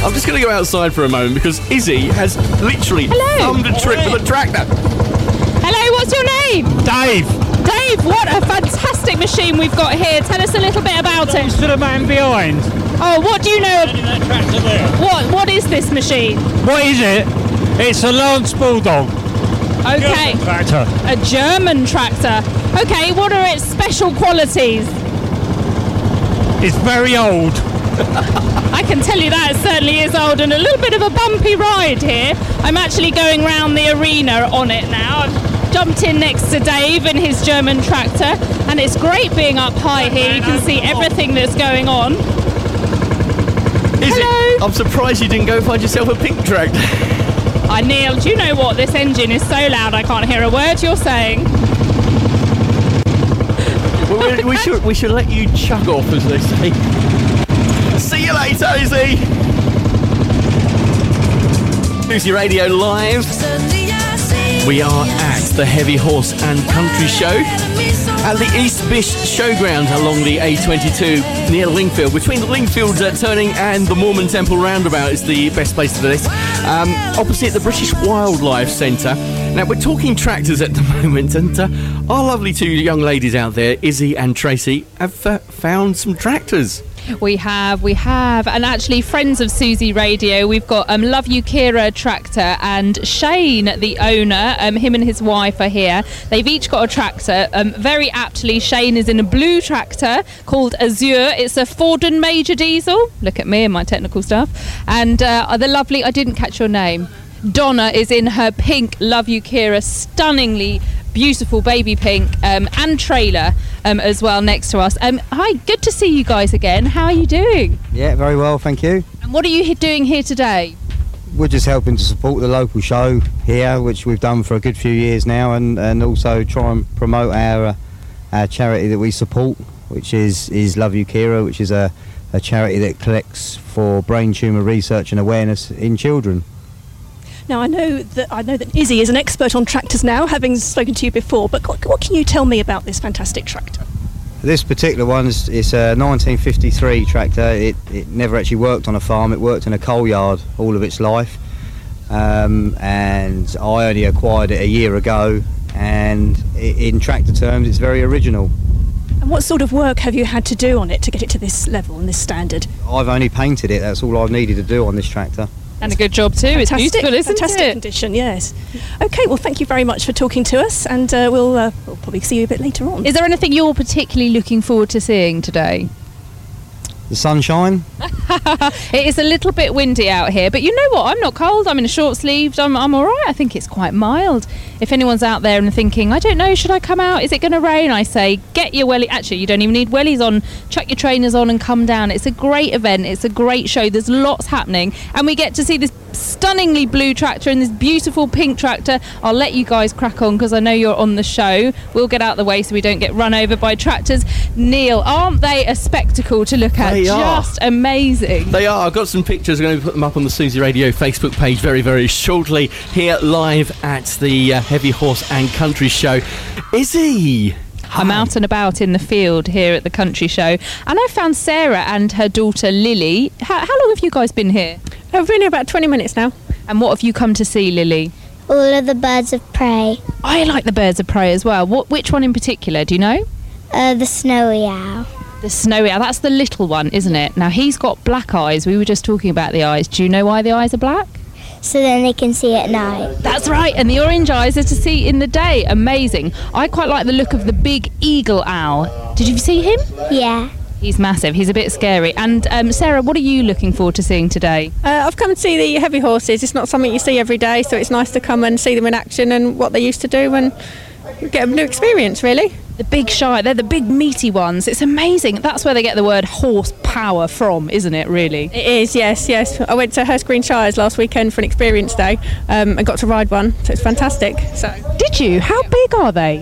I'm just going to go outside for a moment because Izzy has literally thumbed a trip with a tractor. Hello, what's your name? Dave! Dave, what a fantastic machine we've got here. Tell us a little bit about it. To the man behind. Oh, what do you know? What is this machine? What is it? It's a Lance Bulldog. Okay. German tractor. A German tractor. Okay, what are its special qualities? It's very old. I can tell you that it certainly is old, and a little bit of a bumpy ride here. I'm actually going round the arena on it now. I've jumped in next to Dave in his German tractor, and it's great being up high here. You can see everything that's going on. Hello. I'm surprised you didn't go find yourself a pink tractor. Neil, do you know what? This engine is so loud I can't hear a word you're saying. Well, we should let you chug off, as they say. See you later, Izzy. Susie Radio Live. We are at the Heavy Horse and Country Show at the East Bish Showground along the A22 near Lingfield. Between the Lingfield turning and the Mormon Temple roundabout is the best place for this. Opposite the British Wildlife Centre. Now, we're talking tractors at the moment, and our lovely two young ladies out there, Izzy and Tracy, have found some tractors. We have, and actually friends of Susie Radio, we've got Love You Kira tractor, and Shane, the owner, him and his wife are here. They've each got a tractor. Very aptly, Shane is in a blue tractor called Azure. It's a Forden Major diesel. Look at me and my technical stuff. And the lovely, I didn't catch your name, Donna is in her pink Love You Kira, stunningly beautiful baby pink, and trailer as well next to us. Hi, good to see you guys again. How are you doing? Yeah, very well, thank you. And what are you doing here today? We're just helping to support the local show here, which we've done for a good few years now, and also try and promote our charity that we support, which is Love You Kira, which is a charity that collects for brain tumour research and awareness in children. Now, I know that Izzy is an expert on tractors now, having spoken to you before, but what can you tell me about this fantastic tractor? This particular one is a 1953 tractor. It never actually worked on a farm. It worked in a coal yard all of its life, and I only acquired it a year ago, and in tractor terms it's very original. And what sort of work have you had to do on it to get it to this level and this standard? I've only painted it. That's all I've needed to do on this tractor. And a good job too. It's beautiful, isn't it? Fantastic condition, yes. Okay, well, thank you very much for talking to us, and we'll probably see you a bit later on. Is there anything you're particularly looking forward to seeing today? The sunshine. It is a little bit windy out here, but you know what? I'm not cold. I'm in a short sleeved. I'm all right. I think it's quite mild. If anyone's out there and thinking, I don't know, should I come out? Is it going to rain? I say, get your wellies. Actually, you don't even need wellies on. Chuck your trainers on and come down. It's a great event. It's a great show. There's lots happening, and we get to see this stunningly blue tractor and this beautiful pink tractor. I'll let you guys crack on because I know you're on the show. We'll get out the way so we don't get run over by tractors. Neil, aren't they a spectacle to look at? Just amazing. They are. I've got some pictures. I'm going to put them up on the Susie Radio Facebook page very, very shortly. Here live at the Heavy Horse and Country Show. Izzy! I'm out and about in the field here at the Country Show, and I found Sarah and her daughter Lily. How long have you guys been here? I've been here about 20 minutes now. And what have you come to see, Lily? All of the birds of prey. I like the birds of prey as well. Which one in particular, do you know? The snowy owl. The snowy owl, that's the little one, isn't it? Now, he's got black eyes. We were just talking about the eyes. Do you know why the eyes are black? So then they can see at night. That's right, and the orange eyes are to see in the day. Amazing. I quite like the look of the big eagle owl. Did you see him? Yeah. He's massive. He's a bit scary. And Sarah, what are you looking forward to seeing today? I've come to see the heavy horses. It's not something you see every day, so it's nice to come and see them in action and what they used to do and get a new experience, really. The big shy, they're the big meaty ones. It's amazing. That's where they get the word horsepower from, isn't it, really? It is, yes. I went to Hurst Green Shires last weekend for an experience day and got to ride one, so it's fantastic. So, did you? How big are they?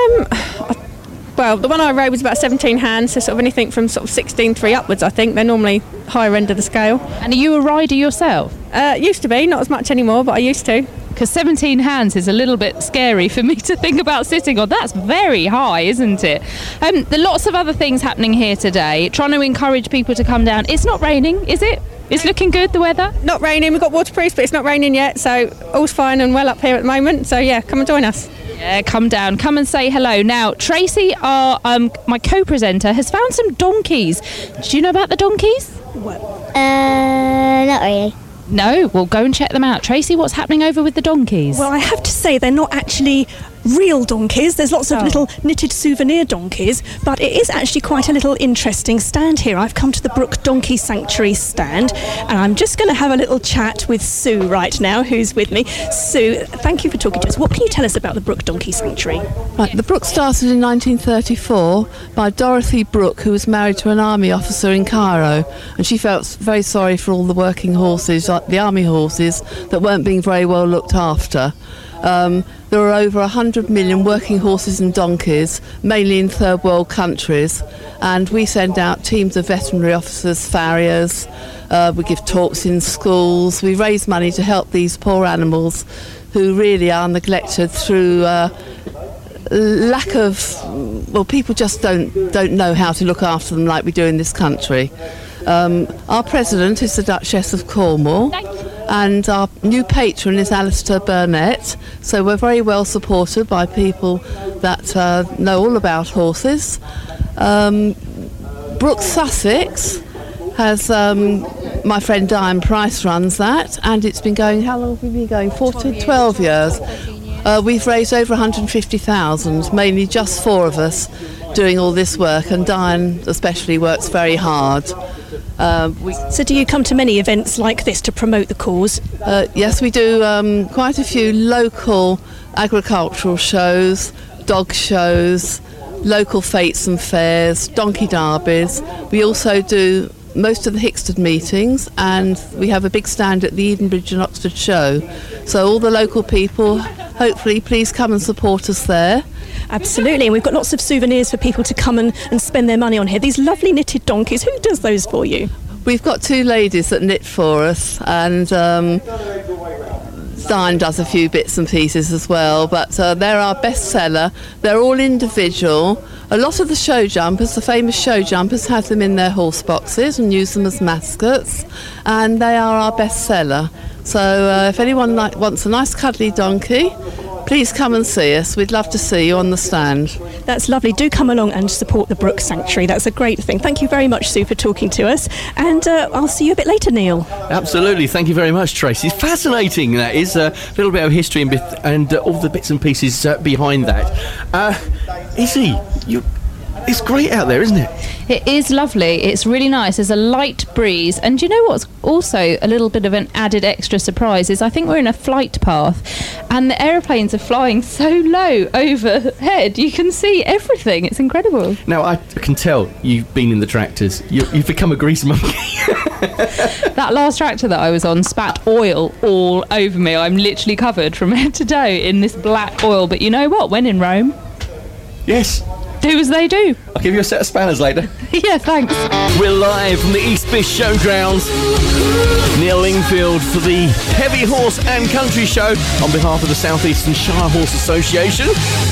Well, the one I rode was about 17 hands, so sort of anything from sort of 16.3 upwards, I think. They're normally higher end of the scale. And are you a rider yourself? Used to be, not as much anymore, but I used to. Because 17 hands is a little bit scary for me to think about sitting on. That's very high, isn't it? There are lots of other things happening here today, trying to encourage people to come down. It's not raining, is it? It's looking good, the weather? Not raining, we've got waterproofs, but it's not raining yet, so all's fine and well up here at the moment. So yeah, come and join us. Yeah, come down, come and say hello. Now, Tracy, my co-presenter, has found some donkeys. Do you know about the donkeys? Not really. No? Well, go and check them out. Tracy, what's happening over with the donkeys? Well, I have to say they're not actually real donkeys. There's lots of little knitted souvenir donkeys, but it is actually quite a little interesting stand here. I've come to the Brook Donkey Sanctuary stand, and I'm just going to have a little chat with Sue right now, who's with me. Sue, thank you for talking to us. What can you tell us about the Brook Donkey Sanctuary? Right, the Brook started in 1934 by Dorothy Brooke, who was married to an army officer in Cairo, and she felt very sorry for all the working horses, like the army horses, that weren't being very well looked after. There are over 100 million working horses and donkeys, mainly in third world countries, and we send out teams of veterinary officers, farriers, we give talks in schools, we raise money to help these poor animals who really are neglected through lack of, well, people just don't know how to look after them like we do in this country. Our president is the Duchess of Cornwall, and our new patron is Alistair Burnett, so we're very well supported by people that know all about horses. Brook Sussex has, my friend Diane Price runs that, and it's been going, how long have we been going? 12 years. We've raised over 150,000, mainly just 4 of us doing all this work, and Diane especially works very hard. So do you come to many events like this to promote the cause? Yes, we do quite a few local agricultural shows, dog shows, local fetes and fairs, donkey derbies. We also do most of the Hickstead meetings, and we have a big stand at the Edenbridge and Oxford show. So all the local people, hopefully, please come and support us there. Absolutely, and we've got lots of souvenirs for people to come and spend their money on here. These lovely knitted donkeys, who does those for you? We've got 2 ladies that knit for us, and Diane does a few bits and pieces as well, but they're our bestseller. They're all individual. A lot of the show jumpers, the famous show jumpers, have them in their horse boxes and use them as mascots, and they are our bestseller. So if anyone wants a nice cuddly donkey, please come and see us. We'd love to see you on the stand. That's lovely. Do come along and support the Brook Sanctuary. That's a great thing. Thank you very much, Sue, for talking to us. And I'll see you a bit later, Neil. Absolutely. Thank you very much, Tracy. Fascinating, that is. A little bit of history and all the bits and pieces behind that. Izzy, it's great out there, isn't it? It is lovely. It's really nice. There's a light breeze. And do you know what's also a little bit of an added extra surprise is I think we're in a flight path and the aeroplanes are flying so low overhead. You can see everything. It's incredible. Now, I can tell you've been in the tractors. You've become a grease monkey. That last tractor that I was on spat oil all over me. I'm literally covered from head to toe in this black oil. But you know what? When in Rome... Yes. Do as they do. I'll give you a set of spanners later. Yeah, thanks. We're live from the East Bish Showgrounds near Lingfield for the Heavy Horse and Country Show on behalf of the South Eastern Shire Horse Association.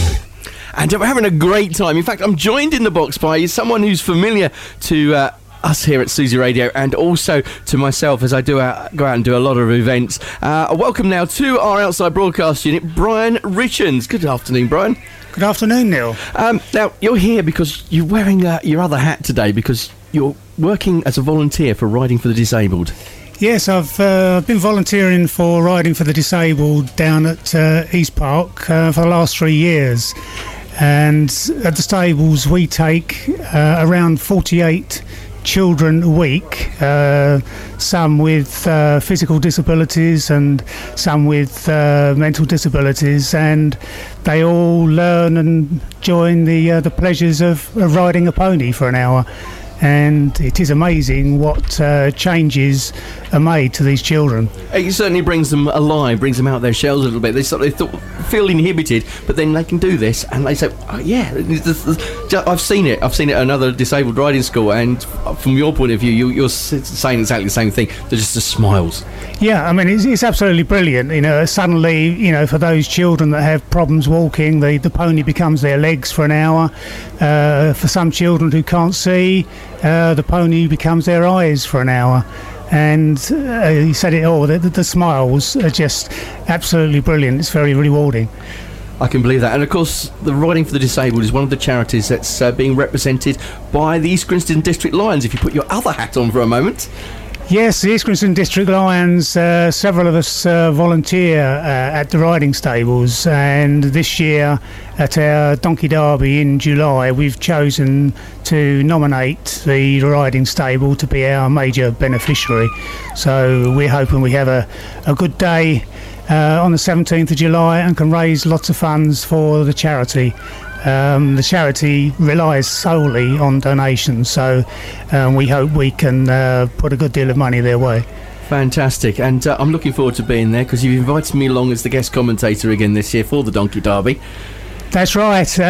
And we're having a great time. In fact, I'm joined in the box by someone who's familiar to us here at Susie Radio and also to myself as I go out and do a lot of events. Welcome now to our outside broadcast unit, Brian Richards. Good afternoon, Brian. Good afternoon, Neil. Now, you're here because you're wearing your other hat today because you're working as a volunteer for Riding for the Disabled. Yes, I've been volunteering for Riding for the Disabled down at East Park for the last 3 years. And at the stables, we take around 48 children a week, some with physical disabilities and some with mental disabilities, and they all learn and join the pleasures of riding a pony for an hour. And it is amazing what changes are made to these children. It certainly brings them alive, brings them out of their shells a little bit. They feel inhibited, but then they can do this, and they say, oh, yeah, I've seen it. I've seen it at another disabled riding school, and from your point of view, you're saying exactly the same thing. They're just the smiles. Yeah, I mean, it's absolutely brilliant. You know, suddenly, you know, for those children that have problems walking, the pony becomes their legs for an hour. For some children who can't see, the pony becomes their eyes for an hour. and he said it all. The smiles are just absolutely brilliant. It's very rewarding. I can believe that. And of course, the Riding for the Disabled is one of the charities that's being represented by the East Grinstead District Lions, if you put your other hat on for a moment. Yes, the East Grinstead District Lions, several of us volunteer at the riding stables, and this year at our Donkey Derby in July we've chosen to nominate the riding stable to be our major beneficiary. So we're hoping we have a good day on the 17th of July and can raise lots of funds for the charity. The charity relies solely on donations, so we hope we can put a good deal of money their way. Fantastic, and I'm looking forward to being there because you've invited me along as the guest commentator again this year for the Donkey Derby. That's right. So,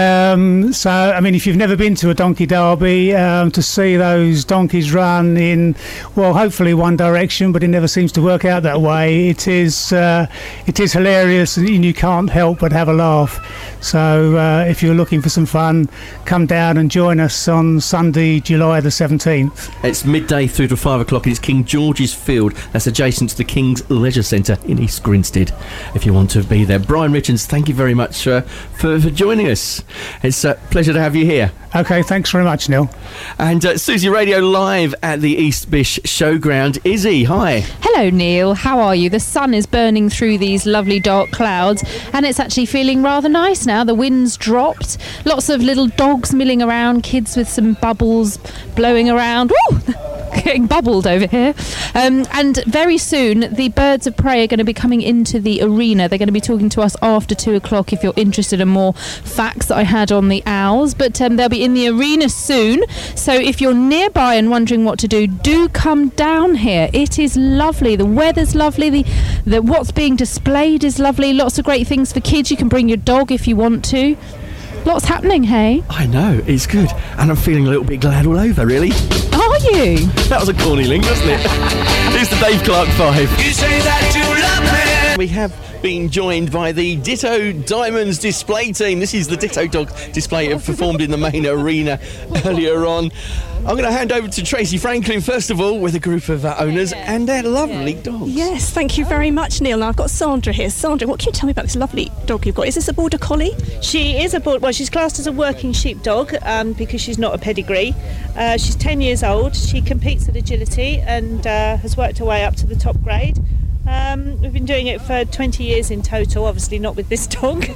I mean, if you've never been to a Donkey Derby, to see those donkeys run in, well, hopefully one direction, but it never seems to work out that way. It is hilarious, and you can't help but have a laugh. So, if you're looking for some fun, come down and join us on Sunday, July the 17th. It's midday through to 5 o'clock. It's King George's Field. That's adjacent to the King's Leisure Centre in East Grinstead, if you want to be there. Brian Richards, thank you very much for joining us. It's a pleasure to have you here. Okay, thanks very much, Neil. And Susie Radio live at the East Bish Showground. Izzy, hi. Hello, Neil. How are you? The sun is burning through these lovely dark clouds, and it's actually feeling rather nice now. The wind's dropped. Lots of little dogs milling around, kids with some bubbles blowing around. Woo! Getting bubbled over here. And very soon the Birds of Prey are going to be coming into the arena. They're going to be talking to us after 2 o'clock if you're interested in more facts that I had on the owls. But they'll be in the arena soon. So if you're nearby and wondering what to do come down here. It is lovely. The weather's lovely. The what's being displayed is lovely. Lots of great things for kids. You can bring your dog if you want to. Lots happening, hey? I know, it's good. And I'm feeling a little bit glad all over, really. Are you? That was a corny link, wasn't it? Here's the Dave Clark 5. You say that you love me. We have been joined by the Ditto Diamonds display team. This is the Ditto Dog display that performed in the main arena earlier on. I'm going to hand over to Tracy Franklin, first of all, with a group of owners and their lovely dogs. Yes, thank you very much, Neil. Now I've got Sandra here. Sandra, what can you tell me about this lovely dog you've got? Is this a Border Collie? She is she's classed as a working sheepdog because she's not a pedigree. She's 10 years old. She competes at agility and has worked her way up to the top grade. We've been doing it for 20 years in total, obviously not with this dog.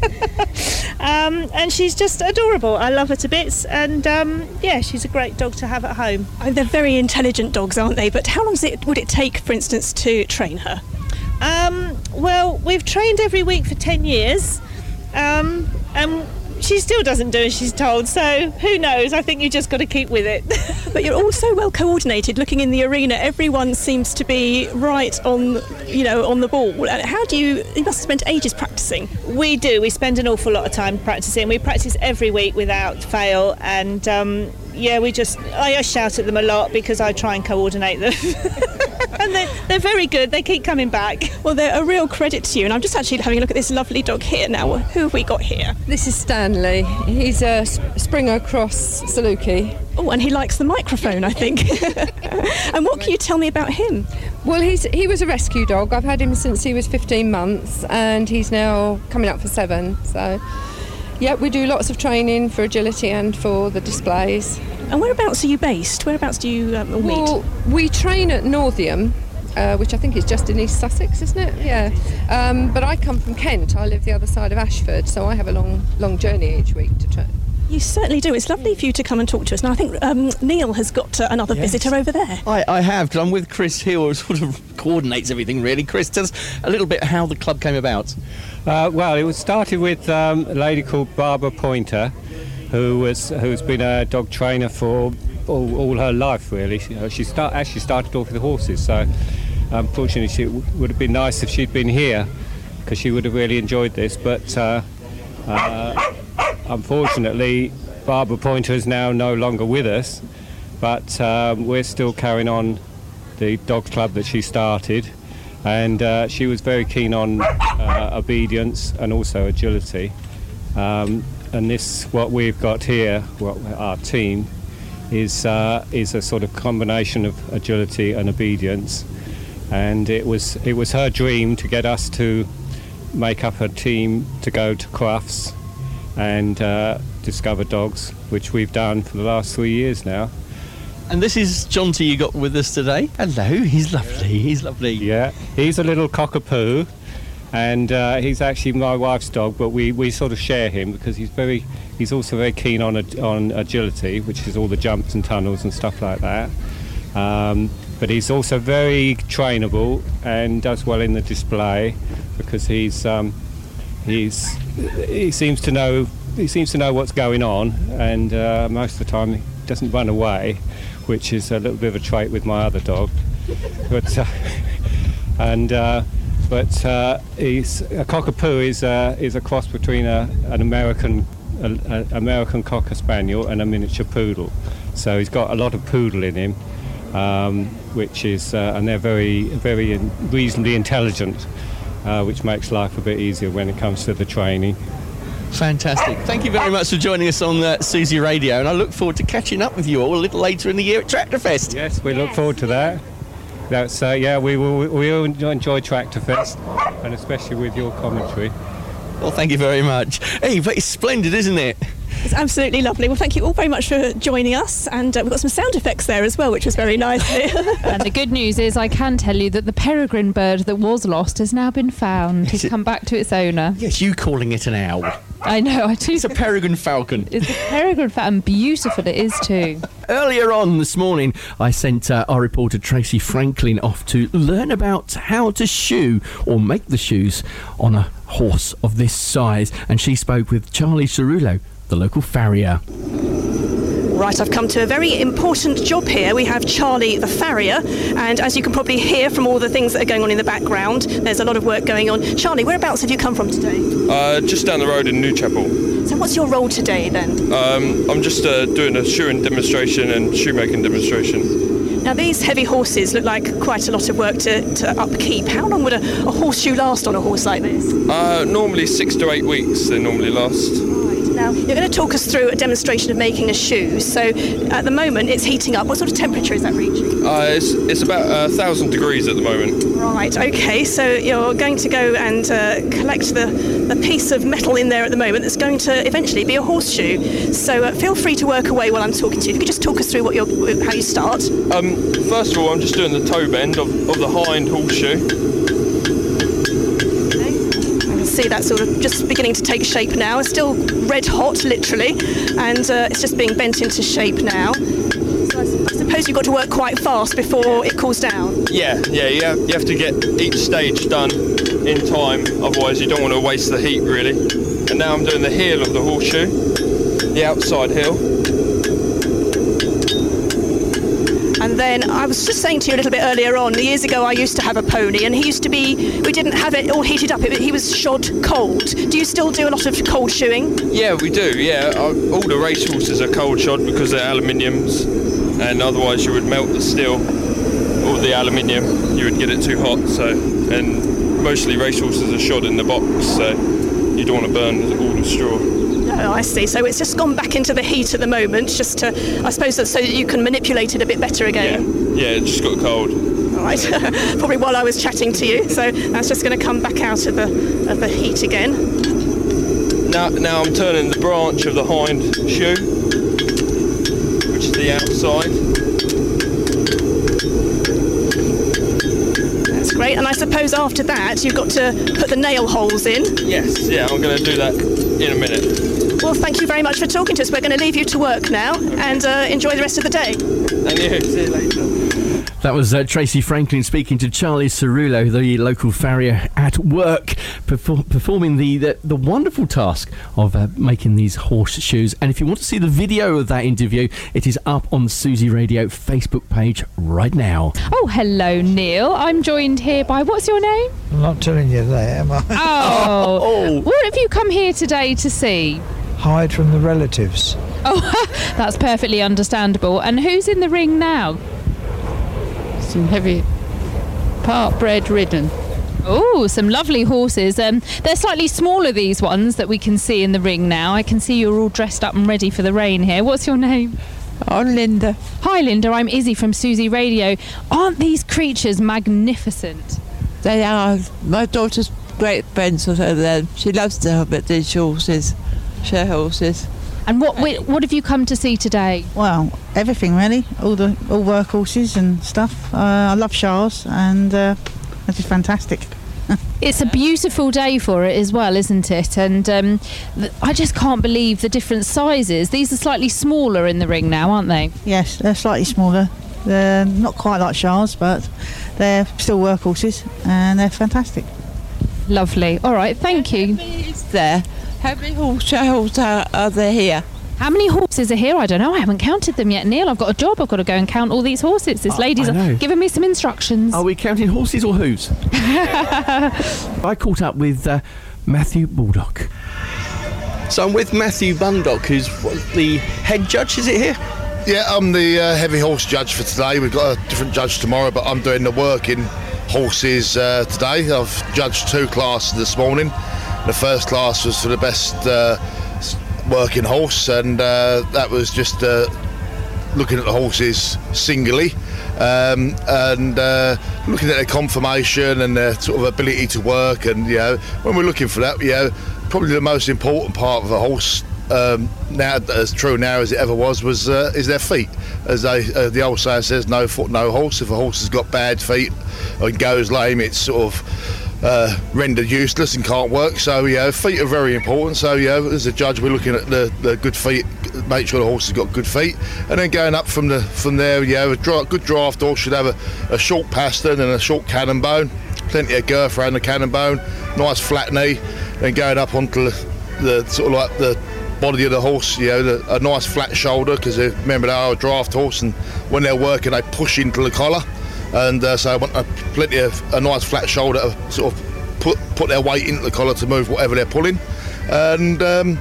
And she's just adorable. I love her to bits, and she's a great dog to have at home. Oh, they're very intelligent dogs, aren't they? But how long would it take, for instance, to train her? Well, we've trained every week for 10 years, and she still doesn't do as she's told, so who knows? I think you just got to keep with it. But you're all so well coordinated. Looking in the arena, everyone seems to be right on the ball. How do you must have spent ages practicing. We do. We spend an awful lot of time practicing. We practice every week without fail, and I shout at them a lot because I try and coordinate them. And they're very good. They keep coming back. Well, they're a real credit to you. And I'm just actually having a look at this lovely dog here now. Who have we got here? This is Stanley. He's a Springer Cross Saluki. Oh, and he likes the microphone, I think. And what can you tell me about him? Well, he was a rescue dog. I've had him since he was 15 months, and he's now coming up for 7. So, yeah, we do lots of training for agility and for the displays. And whereabouts are you based? Whereabouts do you meet? Well, we train at Northiam, which I think is just in East Sussex, isn't it? Yeah. But I come from Kent. I live the other side of Ashford, so I have a long journey each week to train. You certainly do. It's lovely for you to come and talk to us. Now, I think Neil has got another visitor over there. I have, because I'm with Chris Hill, who sort of coordinates everything, really. Chris, tell us a little bit how the club came about. Well, it was started with a lady called Barbara Pointer, who's been a dog trainer for all her life, really. She started off with the horses, so unfortunately it would have been nice if she'd been here, because she would have really enjoyed this, but unfortunately Barbara Pointer is now no longer with us, but we're still carrying on the dog club that she started, and she was very keen on obedience and also agility. And this, what we've got here, our team, is a sort of combination of agility and obedience, and it was her dream to get us to make up a team to go to Crufts and discover dogs, which we've done for the last 3 years now. And this is Jonty you got with us today. Hello, he's lovely. Yeah, he's a little cockapoo, and he's actually my wife's dog, but we sort of share him because he's also very keen on agility, which is all the jumps and tunnels and stuff like that. But he's also very trainable and does well in the display because he seems to know what's going on, and most of the time he doesn't run away, which is a little bit of a trait with my other dog. But he's a cockapoo is a cross between an American Cocker Spaniel and a miniature poodle. So he's got a lot of poodle in him, which is and they're very, very reasonably intelligent, which makes life a bit easier when it comes to the training. Fantastic. Thank you very much for joining us on Susie Radio, and I look forward to catching up with you all a little later in the year at Tractorfest. Yes, we look forward to that. That's we will enjoy Tractorfest, and especially with your commentary. Well, thank you very much. Hey, but it's splendid, isn't it? It's absolutely lovely. Well, thank you all very much for joining us, and we've got some sound effects there as well, which was very nice. And the good news is I can tell you that the peregrine bird that was lost has now been found. He's come back to its owner. Yes, you calling it an owl. I know, I do. It's a peregrine falcon. It's a peregrine falcon, beautiful it is too. Earlier on this morning, I sent our reporter Tracy Franklin off to learn about how to shoe or make the shoes on a horse of this size, and she spoke with Charlie Cerullo, the local farrier. Right, I've come to a very important job here. We have Charlie the farrier, and as you can probably hear from all the things that are going on in the background, there's a lot of work going on. Charlie, whereabouts have you come from today? Just down the road in Newchapel. So what's your role today then? I'm just doing a shoeing demonstration and shoemaking demonstration. Now these heavy horses look like quite a lot of work to upkeep. How long would a horseshoe last on a horse like this? Normally 6 to 8 weeks they normally last. Now, you're going to talk us through a demonstration of making a shoe. So, at the moment, it's heating up. What sort of temperature is that reaching? It's about 1,000 degrees at the moment. Right, OK. So, you're going to go and collect the piece of metal in there at the moment that's going to eventually be a horseshoe. So, feel free to work away while I'm talking to you. If you could just talk us through how you start. First of all, I'm just doing the toe bend of the hind horseshoe. See that sort of just beginning to take shape now. It's still red hot, literally, and it's just being bent into shape now. So I suppose you've got to work quite fast before it cools down. Yeah, you have to get each stage done in time, otherwise you don't want to waste the heat really. And now I'm doing the heel of the horseshoe, the outside heel. And then I was just saying to you a little bit earlier on, years ago I used to have a pony, and we didn't have it all heated up, he was shod cold. Do you still do a lot of cold shoeing? Yeah, we do, yeah. All the race horses are cold shod because they're aluminiums, and otherwise you would melt the steel or the aluminium, you would get it too hot. So, and mostly race horses are shod in the box, so you don't want to burn all the straw. Oh, I see. So it's just gone back into the heat at the moment, just to, I suppose, so that you can manipulate it a bit better again. Yeah, it just got cold. All right. Probably while I was chatting to you. So that's just going to come back out of the heat again. Now I'm turning the branch of the hind shoe, which is the outside. That's great. And I suppose after that you've got to put the nail holes in. Yes. Yeah, I'm going to do that in a minute. Well, thank you very much for talking to us. We're going to leave you to work now and enjoy the rest of the day. And you. See you later. That was Tracy Franklin speaking to Charlie Cerullo, the local farrier at work, performing the wonderful task of making these horseshoes. And if you want to see the video of that interview, it is up on the Susie Radio Facebook page right now. Oh, hello, Neil. I'm joined here by, what's your name? I'm not telling you that, am I? Oh. What have you come here today to see? Hide from the relatives. Oh, that's perfectly understandable. And who's in the ring now? Some heavy part bred ridden. Oh, some lovely horses. They're slightly smaller, these ones that we can see in the ring now. I can see you're all dressed up and ready for the rain here. What's your name? I'm Linda. Hi Linda, I'm Izzy from Susie Radio. Aren't these creatures magnificent? They are. My daughter's great friends with them. She loves to help at these horses, show horses. And what have you come to see today? Well, everything really. All work horses and stuff. I love Shars, and this is fantastic. It's a beautiful day for it as well, isn't it? And I just can't believe the different sizes. These are slightly smaller in the ring now, aren't they? Yes, they're slightly smaller. They're not quite like Shars, but they're still work horses, and they're fantastic. Lovely. All right, thank you. There. How many horses are there here? How many horses are here? I don't know. I haven't counted them yet, Neil. I've got a job. I've got to go and count all these horses. This lady's giving me some instructions. Are we counting horses or hooves? I caught up with Matthew Baldock. So I'm with Matthew Bundock, who's the head judge, is it here? Yeah, I'm the heavy horse judge for today. We've got a different judge tomorrow, but I'm doing the working horses today. I've judged 2 classes this morning. The first class was for the best working horse, and that was just looking at the horses singly and looking at their conformation and their sort of ability to work. And when we're looking for that, probably the most important part of a horse now, as true now as it ever was is their feet. As the old saying says, no foot, no horse. If a horse has got bad feet or goes lame, it's sort of rendered useless and can't work. So feet are very important. So as a judge, we're looking at the good feet, make sure the horse has got good feet, and then going up from there, a good draft horse should have a short pastern and a short cannon bone, plenty of girth around the cannon bone, nice flat knee, and going up onto the sort of like the body of the horse, a nice flat shoulder, because remember they are a draft horse, and when they're working they push into the collar. And so I want a nice flat shoulder to sort of put their weight into the collar to move whatever they're pulling, and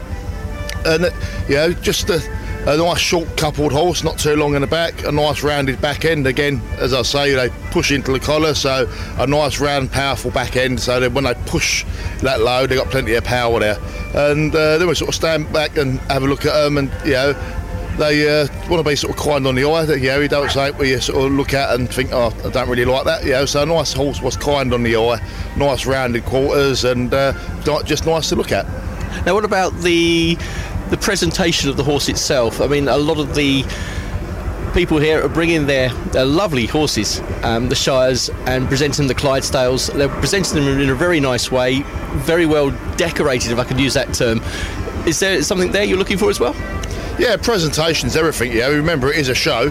just a nice short coupled horse, not too long in the back, a nice rounded back end. Again, as I say, they push into the collar, so a nice round powerful back end, so that when they push that load they've got plenty of power there. And then we sort of stand back and have a look at them, and they want to be sort of kind on the eye. You don't say where you sort of look at and think, oh, I don't really like that. So a nice horse was kind on the eye, nice rounded quarters, and just nice to look at. Now, what about the presentation of the horse itself? I mean, a lot of the people here are bringing their lovely horses, the Shires, and presenting the Clydesdales. They're presenting them in a very nice way, very well decorated, if I could use that term. Is there something there you're looking for as well? Yeah, presentation's everything. Remember, it is a show,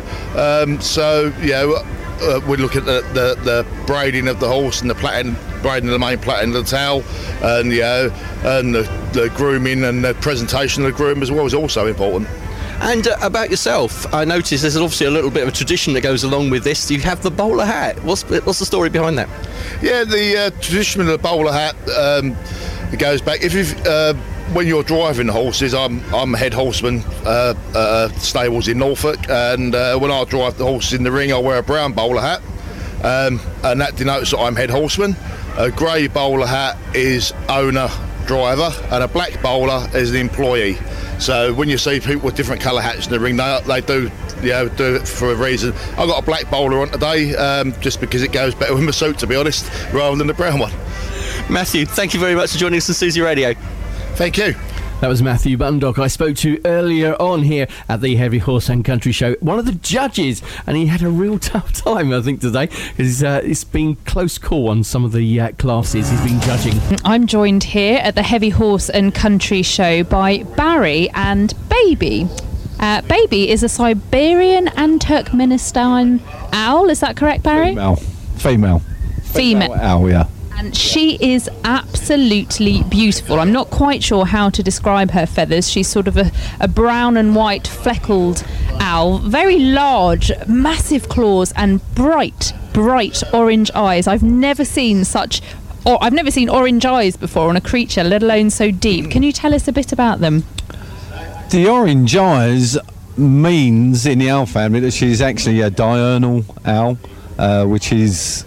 we look at the braiding of the horse and the braiding of the main plaiting of the tail, and the grooming and the presentation of the groom as well is also important. And about yourself, I noticed there's obviously a little bit of a tradition that goes along with this. You have the bowler hat. What's the story behind that? Yeah, the tradition of the bowler hat it goes back. When you're driving the horses, I'm head horseman stables in Norfolk, and when I drive the horses in the ring, I wear a brown bowler hat, and that denotes that I'm head horseman. A grey bowler hat is owner driver, and a black bowler is the employee. So when you see people with different colour hats in the ring, they do it for a reason. I've got a black bowler on today, just because it goes better with my suit, to be honest, rather than the brown one. Matthew, thank you very much for joining us on Susie Radio. Thank you. That was Matthew Bundock I spoke to earlier on here at the Heavy Horse and Country Show. One of the judges, and he had a real tough time, I think, today, because it's been close call on some of the classes he's been judging. I'm joined here at the Heavy Horse and Country Show by Barry and Baby. Baby is a Siberian and Turkmenistan owl, is that correct, Barry? Female owl, yeah. And she is absolutely beautiful. I'm not quite sure how to describe her feathers. She's sort of a brown and white fleckled owl. Very large, massive claws and bright orange eyes. I've never seen orange eyes before on a creature, let alone so deep. Can you tell us a bit about them? The orange eyes means in the owl family that she's actually a diurnal owl, which is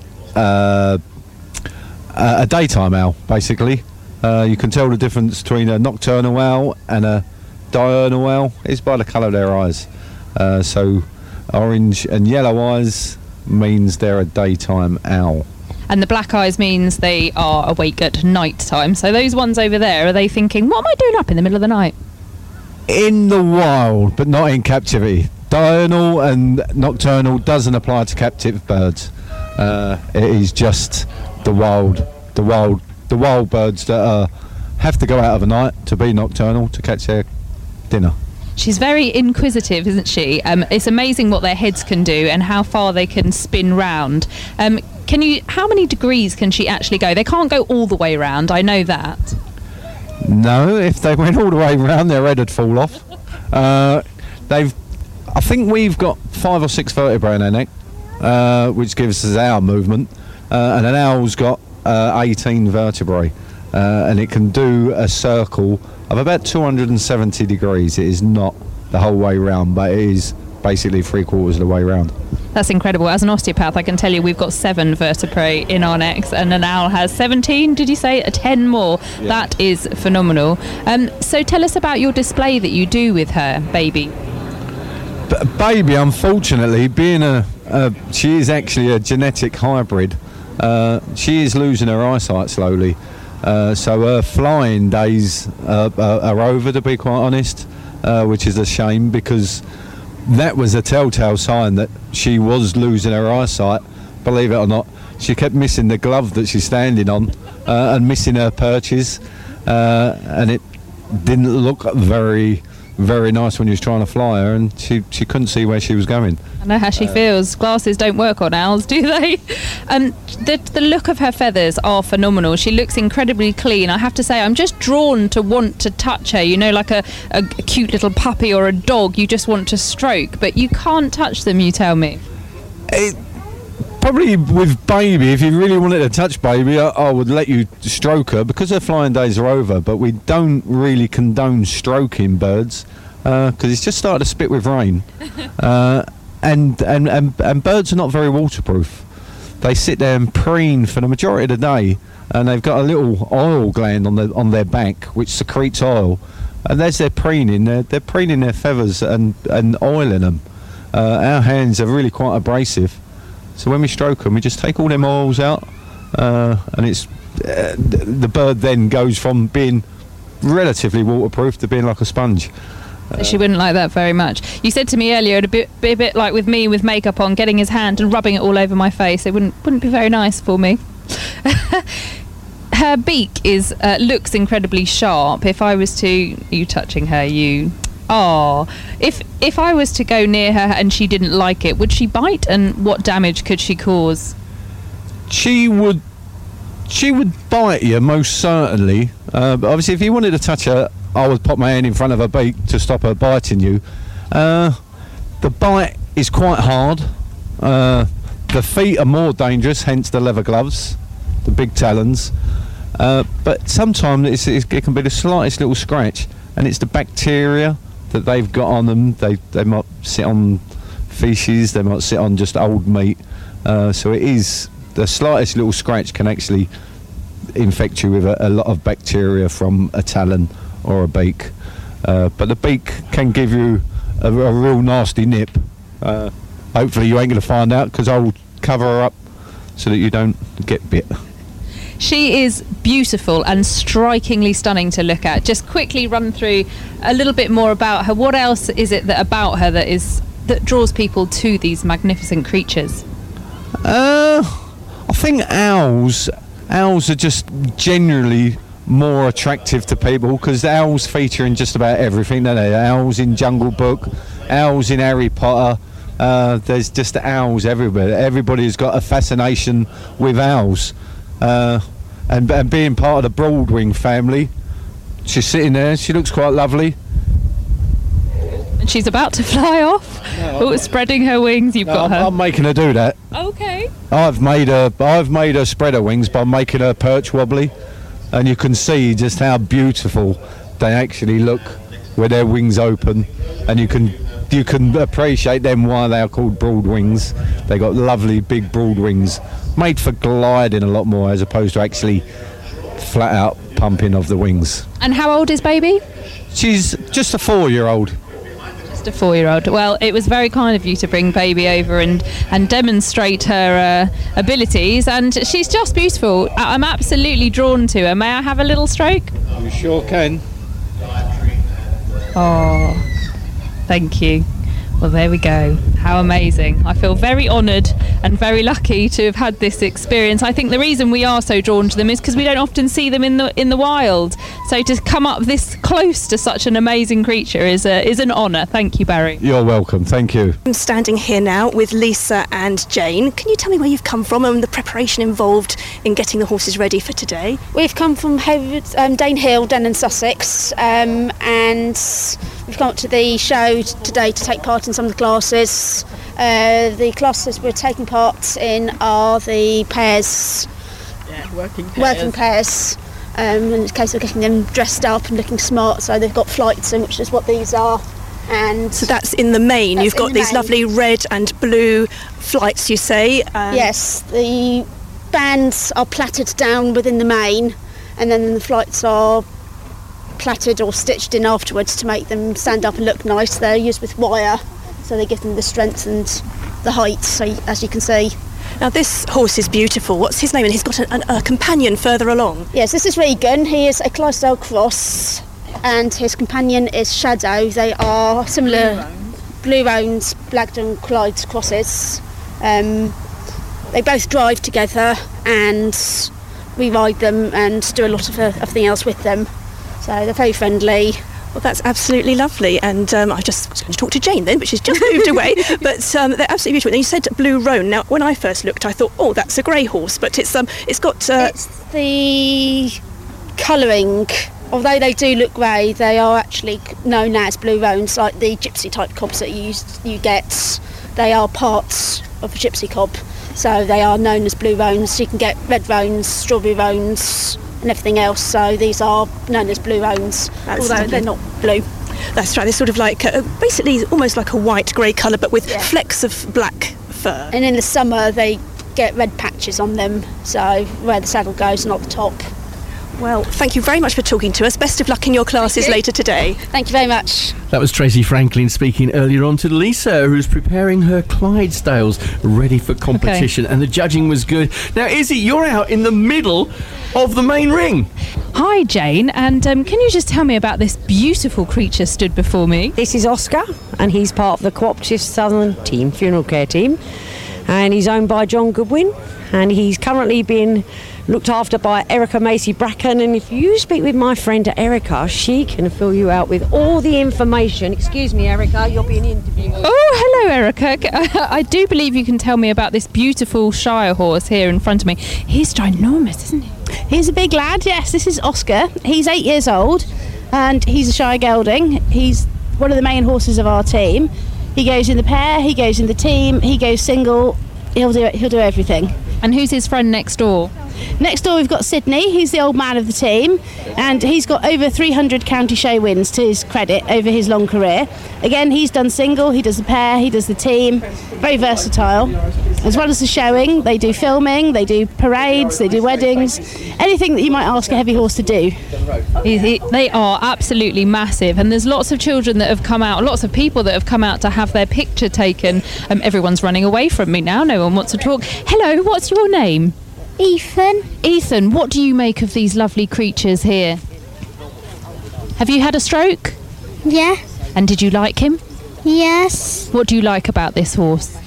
a daytime owl, basically. You can tell the difference between a nocturnal owl and a diurnal owl is by the colour of their eyes. So orange and yellow eyes means they're a daytime owl. And the black eyes means they are awake at night time. So those ones over there, are they thinking, what am I doing up in the middle of the night? In the wild, but not in captivity. Diurnal and nocturnal doesn't apply to captive birds. It is just the wild birds that have to go out of the night to be nocturnal to catch their dinner. She's very inquisitive, isn't she? It's amazing what their heads can do and how far they can spin round. How many degrees can she actually go? They can't go all the way round, I know that. No, if they went all the way round, their head would fall off. I think we've got 5 or 6 vertebrae in our neck, which gives us our movement, and an owl's got 18 vertebrae, and it can do a circle of about 270 degrees. It is not the whole way round, but it is basically 3/4 of the way round. That's incredible. As an osteopath, I can tell you we've got 7 vertebrae in our necks, and an owl has 17, did you say? 10 more. Yeah. That is phenomenal. So tell us about your display that you do with her, Baby. Baby, unfortunately, being she is actually a genetic hybrid, she is losing her eyesight slowly. So her flying days are over, to be quite honest, which is a shame, because that was a telltale sign that she was losing her eyesight. Believe it or not, she kept missing the glove that she's standing on and missing her perches, and it didn't look very nice when you was trying to fly her, and she couldn't see where she was going. I know how she feels. Glasses don't work on owls, do they? The look of her feathers are phenomenal. She looks incredibly clean. I have to say, I'm just drawn to want to touch her. You know, like a cute little puppy or a dog, you just want to stroke, but you can't touch them, you tell me. Probably with Baby, if you really wanted to touch Baby, I would let you stroke her, because her flying days are over, but we don't really condone stroking birds, because it's just started to spit with rain. And birds are not very waterproof. They sit there and preen for the majority of the day, and they've got a little oil gland on their back which secretes oil, and as they're preening, they're preening their feathers and oiling them. Our hands are really quite abrasive, so when we stroke them, we just take all them oils out, and it's the bird then goes from being relatively waterproof to being like a sponge. She wouldn't like that very much. You said to me earlier, it'd be a bit like with me with makeup on, getting his hand and rubbing it all over my face. It wouldn't be very nice for me. Her beak looks incredibly sharp. If I was to... You touching her, you... Oh, if I was to go near her and she didn't like it, would she bite, and what damage could she cause? She would bite you, most certainly. But obviously, if you wanted to touch her, I would pop my hand in front of her beak to stop her biting you. The bite is quite hard. The feet are more dangerous, hence the leather gloves, the big talons. But sometimes it can be the slightest little scratch, and it's the bacteria that they've got on them. They might sit on feces, they might sit on just old meat. So it is, the slightest little scratch can actually infect you with a lot of bacteria from a talon or a beak. But the beak can give you a real nasty nip. Hopefully you ain't going to find out, because I will cover her up so that you don't get bit. She is beautiful and strikingly stunning to look at. Just quickly run through a little bit more about her. What else is it about her that draws people to these magnificent creatures? I think owls are just generally more attractive to people, because owls feature in just about everything, don't they? Owls in Jungle Book, owls in Harry Potter. There's just owls everywhere. Everybody's got a fascination with owls. And being part of the Broadwing family, she's sitting there, she looks quite lovely. And she's about to fly off. Spreading her wings. You've got her. I'm making her do that. Okay. I've made her spread her wings by making her perch wobbly, and you can see just how beautiful they actually look with their wings open, and you can appreciate them why they are called Broadwings. They got lovely big broad wings, made for gliding a lot more as opposed to actually flat out pumping of the wings. And how old is Baby? She's just a 4-year-old. Just Just a 4-year-old. Well, it was very kind of you to bring baby over and demonstrate her abilities, and she's just beautiful. I'm absolutely drawn to her. May I have a little stroke? You sure can. Oh, thank you. Well, there we go. How amazing. I feel very honoured and very lucky to have had this experience. I think the reason we are so drawn to them is because we don't often see them in the wild. So to come up this close to such an amazing creature is an honour. Thank you, Barry. You're welcome. Thank you. I'm standing here now with Lisa and Jane. Can you tell me where you've come from and the preparation involved in getting the horses ready for today? We've come from Danehill, down in Sussex, and we've come up to the show today to take part in some of the classes. The classes we're taking part in are the pairs, working pairs. In the case of getting them dressed up and looking smart, so they've got flights in, which is what these are. And so that's in the main. You've got these lovely red and blue flights, you say? Yes, the bands are plaited down within the main, and then the flights are plaited or stitched in afterwards to make them stand up and look nice. They're used with wire, so they give them the strength and the height, so as you can see. Now this horse is beautiful. What's his name? And he's got a companion further along. Yes, this is Regan. He is a Clydesdale cross, and his companion is Shadow. They are similar Blue Roans, Blagdon Clyde crosses. They both drive together, and we ride them and do a lot of everything else with them. So they're very friendly. Well, that's absolutely lovely. And I just was going to talk to Jane then, but she's just moved away. But they're absolutely beautiful. And you said Blue Roan. Now, when I first looked, I thought, oh, that's a grey horse. But it's got... It's the colouring. Although they do look grey, they are actually known as Blue Roans, like the gypsy type cobs that you get. They are parts of a gypsy cob. So they are known as Blue Roans. You can get red roans, strawberry roans, and everything else, so these are known as Blue Roans, although they're not blue. That's right, they're sort of like basically almost like a white grey colour, but with flecks of black fur. And in the summer they get red patches on them, so where the saddle goes, not the top. Well, thank you very much for talking to us. Best of luck in your classes later today. Thank you very much. That was Tracy Franklin speaking earlier on to Lisa, who's preparing her Clydesdales ready for competition, and the judging was good. Now, Izzy, you're out in the middle of the main ring. Hi, Jane, and can you just tell me about this beautiful creature stood before me? This is Oscar, and he's part of the Cooperative Southern team, funeral care team, and he's owned by John Goodwin, and he's currently being looked after by Erica Macy Bracken, and if you speak with my friend Erica, she can fill you out with all the information. Excuse me, Erica, you're being interviewed. Oh, hello, Erica. I do believe you can tell me about this beautiful Shire horse here in front of me. He's ginormous, isn't he? He's a big lad, yes. This is Oscar. He's 8 years old, and he's a Shire gelding. He's one of the main horses of our team. He goes in the pair, he goes in the team, he goes single. He'll do everything. And who's his friend next door? Next door we've got Sydney. He's the old man of the team, and he's got over 300 county show wins to his credit over his long career. Again, he's done single, he does the pair, he does the team. Very versatile. As well as the showing, they do filming, they do parades, they do weddings, anything that you might ask a heavy horse to do. They are absolutely massive, and there's lots of children that have come out, lots of people that have come out to have their picture taken. Everyone's running away from me now, no one wants to talk. Hello, what's your name? Ethan. Ethan, what do you make of these lovely creatures here? Have you had a stroke? Yeah. And did you like him? Yes. What do you like about this horse?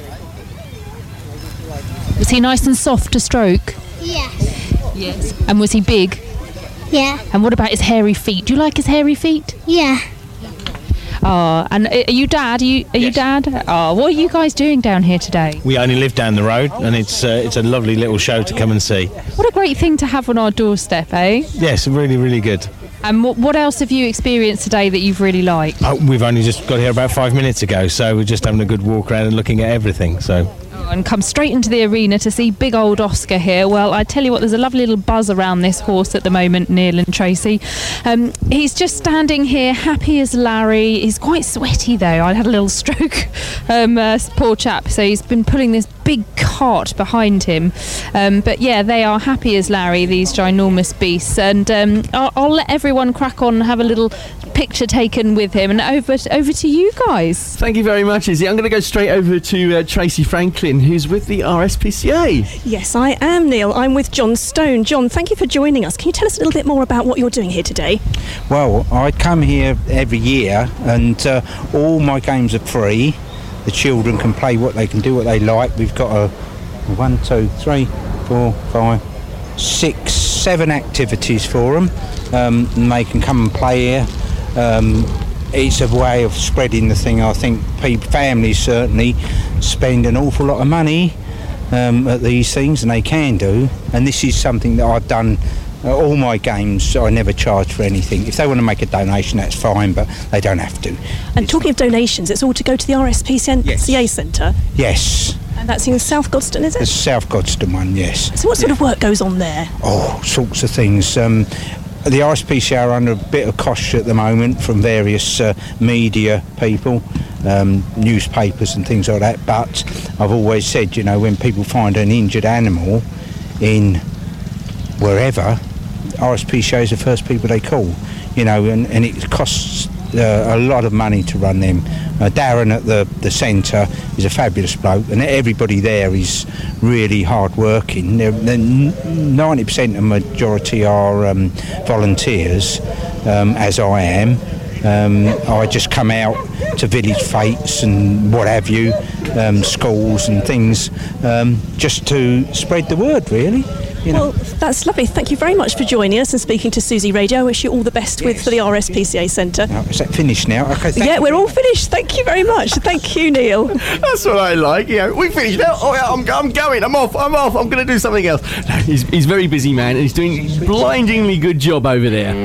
Was he nice and soft to stroke? Yes. Yes. And was he big? Yeah. And what about his hairy feet? Do you like his hairy feet? Yeah. Oh, and are you Dad? Are you Dad? Oh, what are you guys doing down here today? We only live down the road, and it's a lovely little show to come and see. What a great thing to have on our doorstep, eh? Yes, really, really good. And what else have you experienced today that you've really liked? We've only just got here about 5 minutes ago, so we're just having a good walk around and looking at everything. So. And come straight into the arena to see big old Oscar here. Well, I tell you what, there's a lovely little buzz around this horse at the moment, Neil and Tracy. He's just standing here, happy as Larry. He's quite sweaty though. I had a little stroke, poor chap. So he's been pulling this big cart behind him. But yeah, they are happy as Larry, these ginormous beasts. And I'll let everyone crack on and have a little picture taken with him. And over to you guys. Thank you very much, Izzy. I'm going to go straight over to Tracy Franklin, who's with the RSPCA. Yes, I am, Neil. I'm with John Stone. John, thank you for joining us. Can you tell us a little bit more about what you're doing here today? Well, I come here every year, and all my games are free. The children can play what they can do, what they like. We've got a 1, 2, 3, 4, 5, 6, 7 activities for them. And they can come and play here. It's a way of spreading the thing. I think families certainly spend an awful lot of money at these things, and they can do. And this is something that I've done. All my games, I never charge for anything. If they want to make a donation, that's fine, but they don't have to. And talking of donations, it's all to go to the RSPCA Centre? Yes. And that's in South Godstone, is it? The South Godstone one, yes. So what sort of work goes on there? Oh, sorts of things. The RSPCA are under a bit of cosh at the moment from various media people, newspapers and things like that. But I've always said, when people find an injured animal in wherever, RSPCA is the first people they call, and it costs a lot of money to run them. Darren at the centre is a fabulous bloke, and everybody there is really hard working. 90% of the majority are volunteers, as I am. I just come out to village fetes and what have you, schools and things, just to spread the word, really. Well, that's lovely. Thank you very much for joining us and speaking to Susie Radio. I wish you all the best for the RSPCA Centre. Is that finished now? Okay, we're all finished. Thank you very much. Thank you, Neil. That's what I like. We finished now. Oh, yeah, I'm going. I'm off. I'm going to do something else. No, he's a very busy man, and he's doing a blindingly good job over there.